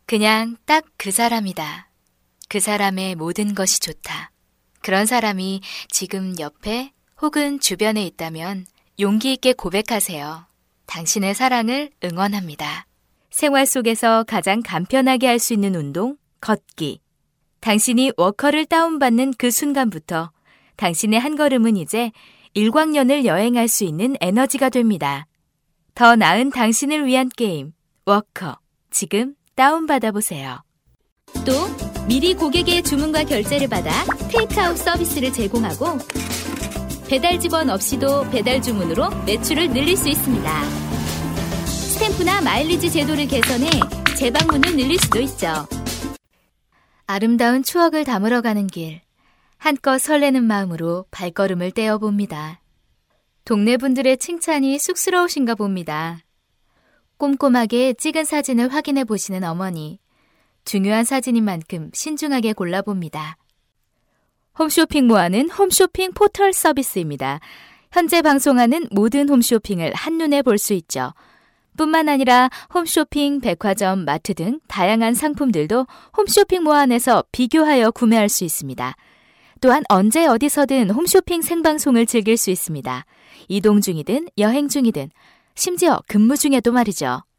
그냥 딱 그 사람이다. 그 사람의 모든 것이 좋다. 그런 사람이 지금 옆에 혹은 주변에 있다면 용기 있게 고백하세요. 당신의 사랑을 응원합니다. 생활 속에서 가장 간편하게 할 수 있는 운동, 걷기. 당신이 워커를 다운받는 그 순간부터 당신의 한 걸음은 이제 일광년을 여행할 수 있는 에너지가 됩니다. 더 나은 당신을 위한 게임, 워커. 지금 다운받아 보세요. 또 미리 고객의 주문과 결제를 받아 테이크아웃 서비스를 제공하고 배달 직원 없이도 배달 주문으로 매출을 늘릴 수 있습니다. 스탬프나 마일리지 제도를 개선해 재방문을 늘릴 수도 있죠. 아름다운 추억을 담으러 가는 길, 한껏 설레는 마음으로 발걸음을 떼어봅니다. 동네 분들의 칭찬이 쑥스러우신가 봅니다. 꼼꼼하게 찍은 사진을 확인해 보시는 어머니, 중요한 사진인 만큼 신중하게 골라봅니다. 홈쇼핑 모아는 홈쇼핑 포털 서비스입니다. 현재 방송하는 모든 홈쇼핑을 한눈에 볼 수 있죠. 뿐만 아니라 홈쇼핑, 백화점, 마트 등 다양한 상품들도 홈쇼핑 모안에서 비교하여 구매할 수 있습니다. 또한 언제 어디서든 홈쇼핑 생방송을 즐길 수 있습니다. 이동 중이든 여행 중이든 심지어 근무 중에도 말이죠.